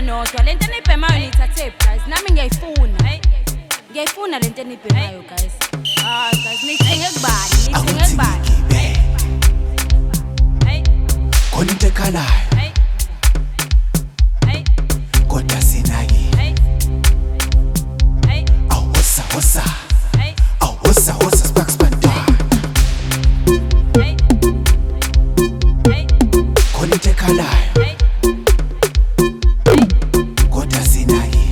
nodwa lento enibhemayo nithathe prize nami ngiyayifuna ngiyayifuna lento enibhemayo guys guys nithenge kubani khona into ekhalayo kodwa sinaki awusa sparks bantwana khona into ekhalayo kodwa sinaki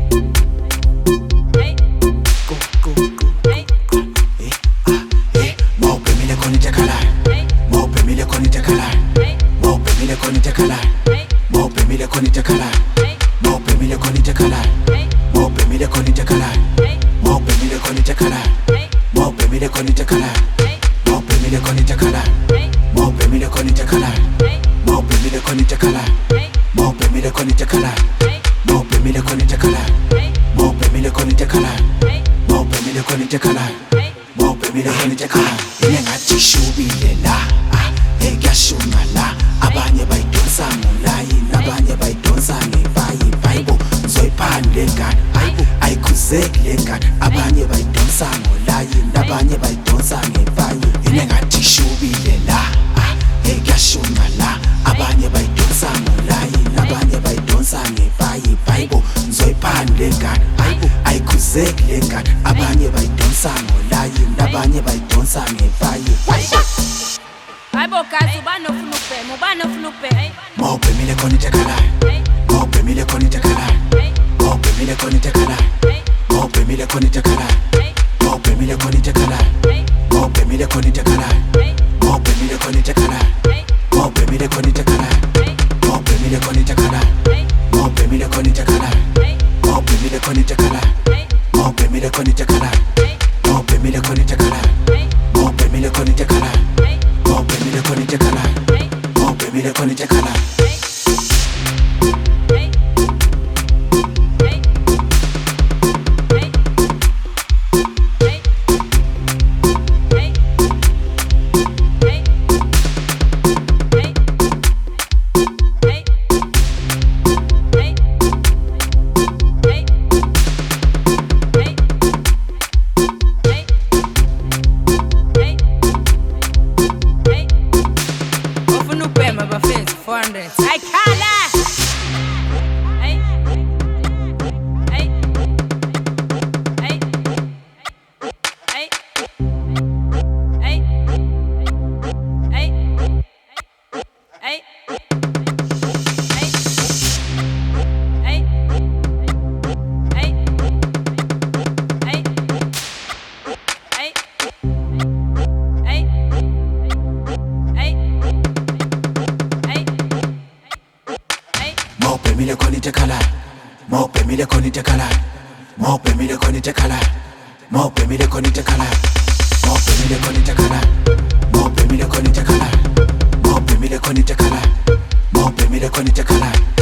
mawubhemile khona into ekhalayo mawubhemile khona into ekhalayo mawubhemile khona into ekhalayo mawubhemile khona into ekhalayo mawubhemile khona into ekhalayo mawubhemile khona into ekhalayo mawubhemile khona into ekhalayo mawubhemile khona into ekhalayo mawubhemile khona into ekhalayo mawubhemile khona into ekhalayo mawubhemile khona into ekhalayo mawubhemile khona into ekhalayo mawubhemile khona into ekhalayo mawubhemile khona into ekhalayo mawubhemile khona into ekhalayo mawubhemile khona into ekhalayo inengathi shubile la ekuyashuma la abanye bayidonsa ngolayini abanye bayidonsa ngebhayibheli ngizoyiphanda ngane ayikhuzeki lengane abanye bayidonsa ngolayini abanye bayidonsa ngebhayibheli inengathi shubile la ekuyashuma la abanye bayidonsa ngolayini abanye bayidonsa ngebhayibheli ngizoyiphanda ngane ayikhuzeki lengane abanye bayidonsa ngolayini abanye bayidonsa ngebhayibheli Aibo guys ubani ofuna ukubhema mawubhemile khona into ekhalayo mawubhemile khona into ekhalayo mawubhemile khona into ekhalayo mawubhemile khona into ekhalayo mawubhemile khona into ekhalayo mawubhemile khona into ekhalayo mawubhemile khona into ekhalayo mawubhemile khona into ekhalayo mawubhemile khona into ekhalayo mawubhemile khona into ekhalayo mawubhemile khona into ekhalayo mawubhemile khona into ekhalayo mawubhemile khona into ekhalayo mawubhemile khona into ekhalayo mawubhemile khona into ekhalayo mawubhemile khona into ekhalayo I khala mawubhemile khona into ekhalayo mawubhemile khona into ekhalayo mawubhemile khona into ekhalayo mawubhemile khona into ekhalayo mawubhemile khona into ekhalayo mawubhemile khona into ekhalayo mawubhemile khona into ekhalayo mawubhemile khona into ekhalayo